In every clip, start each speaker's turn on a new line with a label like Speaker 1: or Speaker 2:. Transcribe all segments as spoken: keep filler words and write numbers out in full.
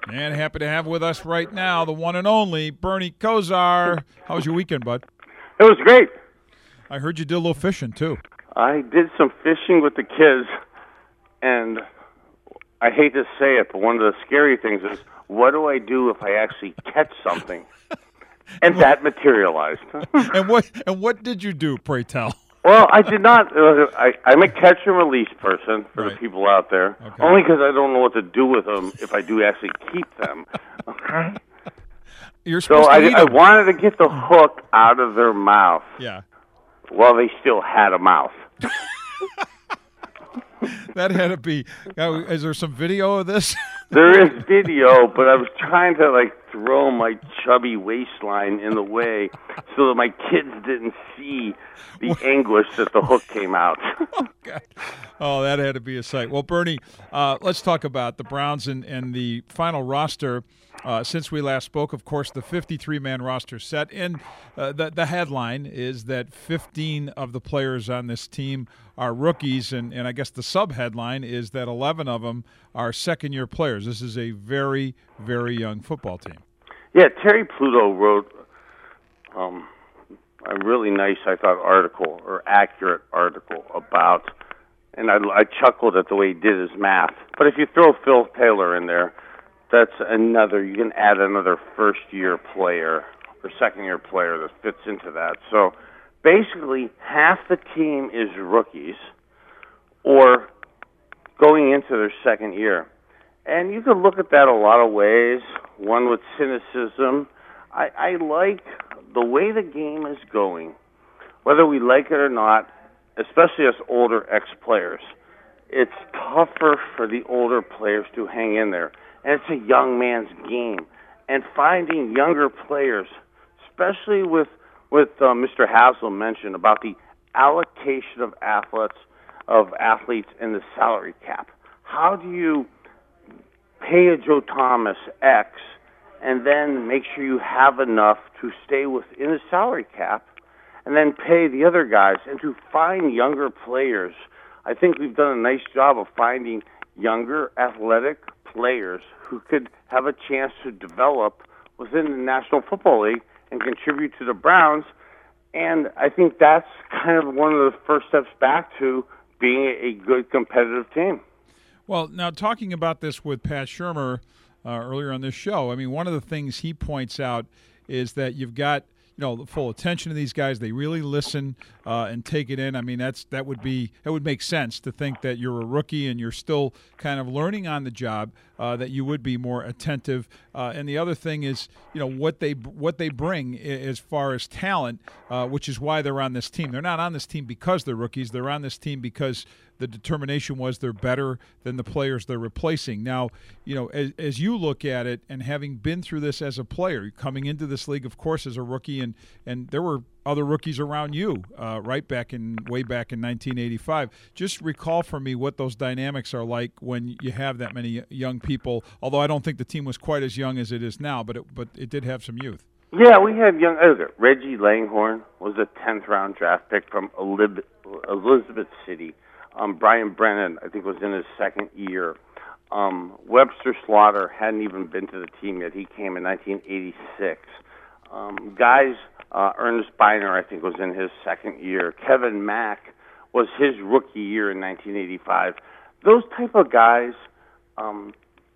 Speaker 1: And happy to have with us right now the one and only Bernie Kosar. How was your weekend, bud?
Speaker 2: It was great.
Speaker 1: I heard you did a little fishing, too.
Speaker 2: I did some fishing with the kids, and I hate to say it, but one of the scary things is, what do I do if I actually catch something? And that materialized.
Speaker 1: and what and what did you do, pray tell?
Speaker 2: Well, I did not. Uh, I, I'm a catch and release person for right. the people out there, okay. Only because I don't know what to do with them if I do actually keep them. Okay.
Speaker 1: You're supposed
Speaker 2: so
Speaker 1: to
Speaker 2: I,
Speaker 1: eat
Speaker 2: I
Speaker 1: them.
Speaker 2: wanted to get the hook out of their mouth.
Speaker 1: Yeah.
Speaker 2: While they still had a mouth.
Speaker 1: That had to be. Uh, is there some video of this?
Speaker 2: There is video, but I was trying to like throw my chubby waistline in the way so that my kids didn't see the anguish that the hook came out.
Speaker 1: Oh, God. Oh, that had to be a sight. Well, Bernie, uh, let's talk about the Browns and, and the final roster. Uh, since we last spoke, of course, the fifty-three man roster set. And uh, the, the headline is that fifteen of the players on this team are rookies. And, and I guess the sub-headline is that eleven of them are second-year players. This is a very, very young football team.
Speaker 2: Yeah, Terry Pluto wrote um, a really nice, I thought, article, or accurate article about, and I, I chuckled at the way he did his math. But if you throw Phil Taylor in there, that's another, you can add another first-year player or second-year player that fits into that. So basically, half the team is rookies or going into their second year. And you can look at that a lot of ways, one with cynicism. I, I like the way the game is going, whether we like it or not, especially as older ex-players. It's tougher for the older players to hang in there. And it's a young man's game. And finding younger players, especially with with uh, Mister Hassel mentioned about the allocation of athletes of athletes in the salary cap. How do you pay a Joe Thomas X and then make sure you have enough to stay within the salary cap and then pay the other guys and to find younger players? I think we've done a nice job of finding younger athletic players who could have a chance to develop within the National Football League and contribute to the Browns. And I think that's kind of one of the first steps back to being a good competitive team.
Speaker 1: Well, now talking about this with Pat Shurmur uh, earlier on this show, I mean, one of the things he points out is that you've got, you know, the full attention of these guys. They really listen uh, and take it in. I mean, that's that would be that would make sense to think that you're a rookie and you're still kind of learning on the job, uh, that you would be more attentive. Uh, and the other thing is, you know, what they what they bring as far as talent, uh, which is why they're on this team. They're not on this team because they're rookies. They're on this team because the determination was they're better than the players they're replacing. Now, you know, as, as you look at it and having been through this as a player, coming into this league, of course, as a rookie, and, and there were other rookies around you, uh, right back in way back in nineteen eighty-five. Just recall for me what those dynamics are like when you have that many young people, although I don't think the team was quite as young as it is now, but it, but it did have some youth.
Speaker 2: Yeah, we had young uh, Reggie Langhorne was a tenth round draft pick from Elib- Elizabeth City. Um, Brian Brennan, I think, was in his second year. Um, Webster Slaughter hadn't even been to the team yet. He came in nineteen eighty-six. Um, guys, uh, Ernest Biner, I think, was in his second year. Kevin Mack was his rookie year in nineteen eighty-five. Those type of guys, um,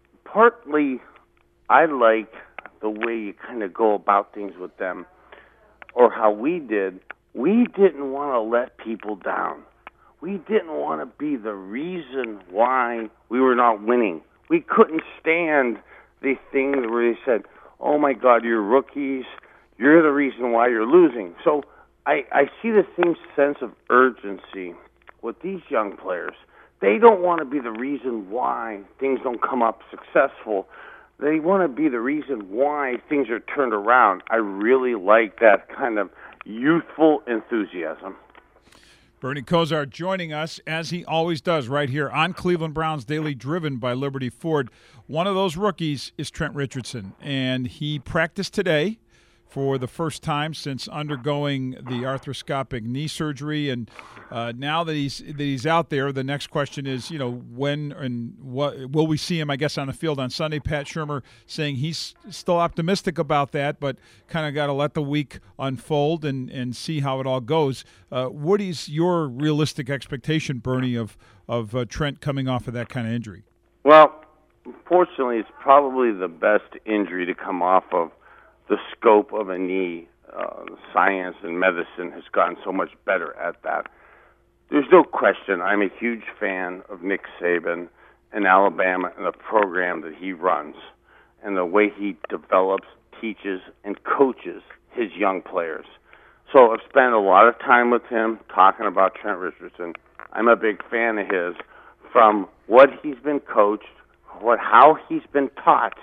Speaker 2: partly I like the way you kind of go about things with them, or how we did. We didn't want to let people down. We didn't want to be the reason why we were not winning. We couldn't stand the thing where they said, oh, my God, you're rookies. You're the reason why you're losing. So I, I see the same sense of urgency with these young players. They don't want to be the reason why things don't come up successful. They want to be the reason why things are turned around. I really like that kind of youthful enthusiasm.
Speaker 1: Bernie Kosar joining us, as he always does, right here on Cleveland Browns Daily, driven by Liberty Ford. One of those rookies is Trent Richardson, and he practiced today for the first time since undergoing the arthroscopic knee surgery, and uh, now that he's that he's out there, the next question is, you know, when and what will we see him? I guess on the field on Sunday. Pat Shurmur saying he's still optimistic about that, but kind of got to let the week unfold and and see how it all goes. Uh, what is your realistic expectation, Bernie, of of uh, Trent coming off of that kind of injury?
Speaker 2: Well, fortunately, it's probably the best injury to come off of the scope of a knee. Uh, science and medicine has gotten so much better at that. There's no question I'm a huge fan of Nick Saban and Alabama and the program that he runs and the way he develops, teaches, and coaches his young players. So I've spent a lot of time with him talking about Trent Richardson. I'm a big fan of his from what he's been coached, what how he's been taught,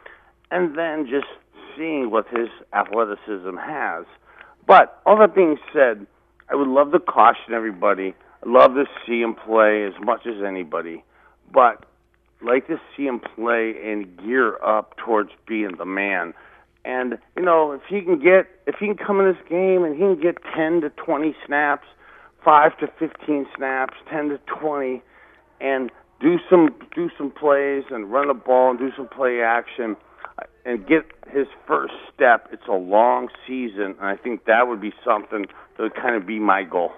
Speaker 2: and then just seeing what his athleticism has. But all that being said, I would love to caution everybody. I'd love to see him play as much as anybody, but I'd like to see him play and gear up towards being the man. And, you know, if he can get, if he can come in this game and he can get ten to twenty snaps, five to fifteen snaps, ten to twenty, and do some do some plays and run the ball and do some play action and get his first step, it's a long season, and I think that would be something that would kind of be my goal.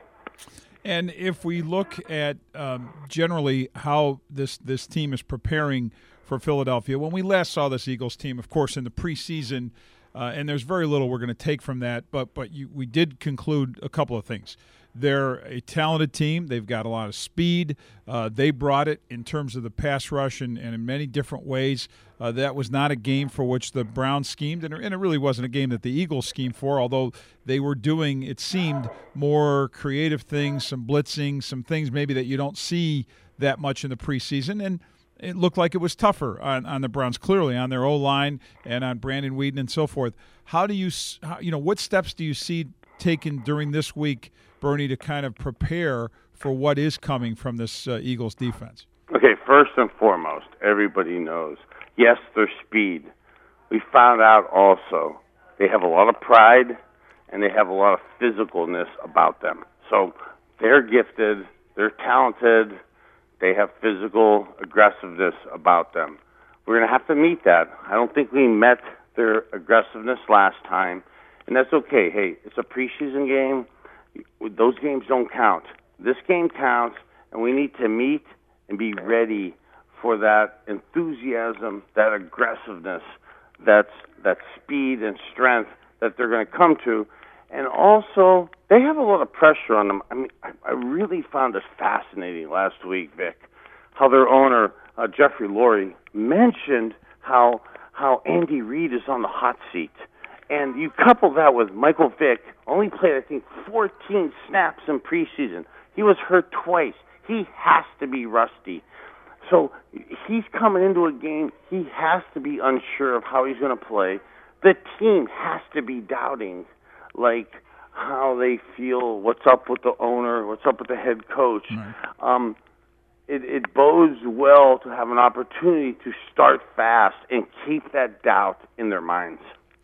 Speaker 1: And if we look at um, generally how this, this team is preparing for Philadelphia, when we last saw this Eagles team, of course, in the preseason, uh, and there's very little we're going to take from that, but but you, we did conclude a couple of things. They're a talented team. They've got a lot of speed. Uh, they brought it in terms of the pass rush and, and in many different ways. Uh, that was not a game for which the Browns schemed, and, and it really wasn't a game that the Eagles schemed for, although they were doing, it seemed, more creative things, some blitzing, some things maybe that you don't see that much in the preseason. And it looked like it was tougher on, on the Browns, clearly, on their O-line and on Brandon Weeden and so forth. How do you, how, you know, what steps do you see taken during this week, Bernie, to kind of prepare for what is coming from this uh, Eagles defense?
Speaker 2: Okay, first and foremost, everybody knows, yes, their speed. We found out also they have a lot of pride and they have a lot of physicalness about them. So they're gifted, they're talented, they have physical aggressiveness about them. We're going to have to meet that. I don't think we met their aggressiveness last time, and that's okay. Hey, it's a preseason game. Those games don't count. This game counts, and we need to meet and be ready for that enthusiasm, that aggressiveness, that's, that speed and strength that they're going to come to. And also, they have a lot of pressure on them. I mean, I, I really found it fascinating last week, Vic, how their owner, uh, Jeffrey Lurie, mentioned how how Andy Reid is on the hot seat. And you couple that with Michael Vick, only played, I think, fourteen snaps in preseason. He was hurt twice. He has to be rusty. So he's coming into a game, he has to be unsure of how he's going to play. The team has to be doubting, like, how they feel, what's up with the owner, what's up with the head coach.
Speaker 1: Right.
Speaker 2: Um, it, it bodes well to have an opportunity to start fast and keep that doubt in their minds.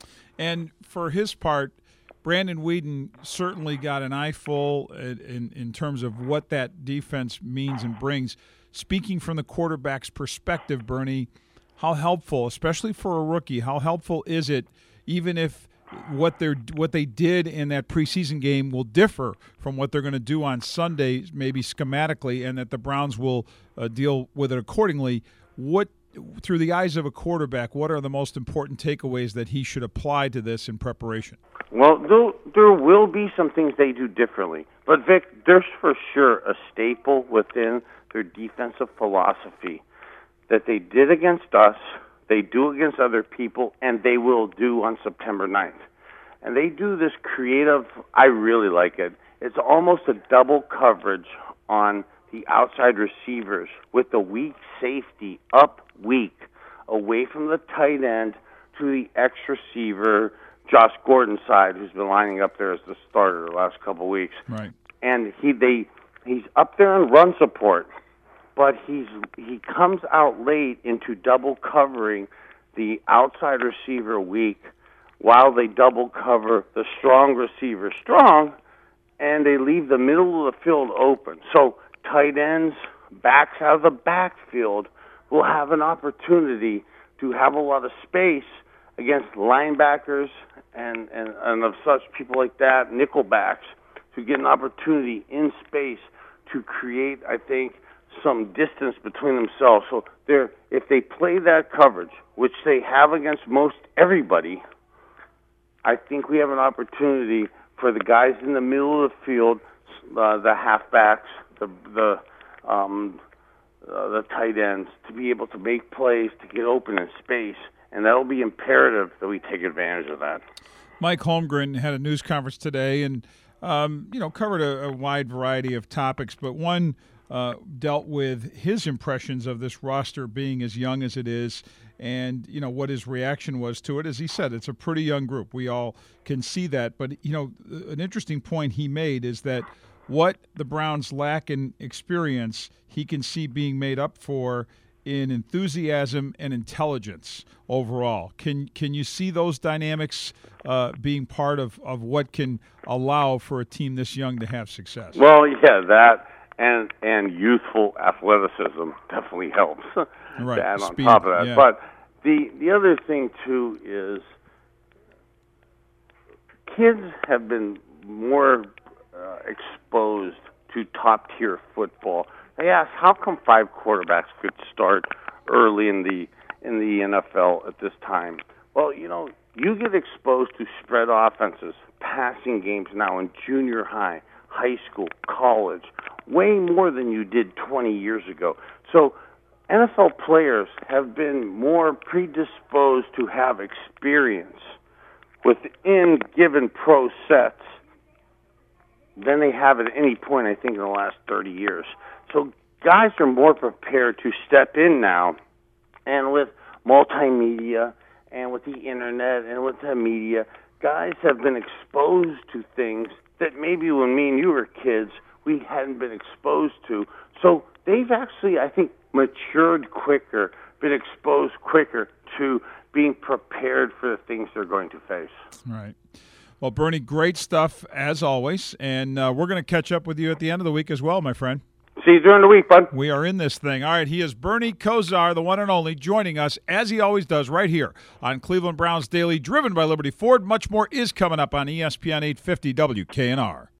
Speaker 1: And for his part, Brandon Weeden certainly got an eyeful in, in, in terms of what that defense means and brings. Speaking from the quarterback's perspective, Bernie, how helpful, especially for a rookie, how helpful is it, even if what they're what they did in that preseason game will differ from what they're going to do on Sunday, maybe schematically, and that the Browns will uh, deal with it accordingly? What, through the eyes of a quarterback, what are the most important takeaways that he should apply to this in preparation?
Speaker 2: Well, there, there will be some things they do differently. But, Vic, there's for sure a staple within their defensive philosophy that they did against us, they do against other people, and they will do on September ninth. And they do this creative, I really like it. It's almost a double coverage on the outside receivers with the weak safety up weak, away from the tight end to the X receiver, Josh Gordon's side, who's been lining up there as the starter the last couple of weeks.
Speaker 1: Right.
Speaker 2: And he they he's up there in run support, but he's he comes out late into double covering the outside receiver weak while they double cover the strong receiver strong, and they leave the middle of the field open. So tight ends, backs out of the backfield will have an opportunity to have a lot of space against linebackers and, and, and of such people like that, nickelbacks, to get an opportunity in space to create, I think, some distance between themselves. So they're, if they play that coverage, which they have against most everybody, I think we have an opportunity for the guys in the middle of the field, uh, the halfbacks, the the um, uh, the tight ends, to be able to make plays, to get open in space, and that'll be imperative that we take advantage of that.
Speaker 1: Mike Holmgren had a news conference today, and um, you know covered a, a wide variety of topics, but one uh, dealt with his impressions of this roster being as young as it is, and you know what his reaction was to it. As he said, it's a pretty young group. We all can see that, but you know an interesting point he made is that what the Browns lack in experience, he can see being made up for in enthusiasm and intelligence overall. Can can you see those dynamics uh, being part of, of what can allow for a team this young to have success?
Speaker 2: Well, yeah, that and and youthful athleticism definitely helps.
Speaker 1: Right.
Speaker 2: To add on
Speaker 1: Speed,
Speaker 2: top of that.
Speaker 1: yeah.
Speaker 2: But the the other thing too is kids have been more uh, exposed to top tier football. They ask, how come five quarterbacks could start early in the in the N F L at this time? Well, you know, you get exposed to spread offenses, passing games now in junior high, high school, college, way more than you did twenty years ago. So N F L players have been more predisposed to have experience within given pro sets than they have at any point, I think, in the last thirty years. So guys are more prepared to step in now, and with multimedia and with the internet and with the media, guys have been exposed to things that maybe when me and you were kids, we hadn't been exposed to. So they've actually, I think, matured quicker, been exposed quicker to being prepared for the things they're going to face.
Speaker 1: Right. Well, Bernie, great stuff as always, and uh, we're going to catch up with you at the end of the week as well, my friend.
Speaker 2: See you during the week, bud.
Speaker 1: We are in this thing. All right, he is Bernie Kosar, the one and only, joining us, as he always does, right here on Cleveland Browns Daily, driven by Liberty Ford. Much more is coming up on E S P N eight fifty W K N R.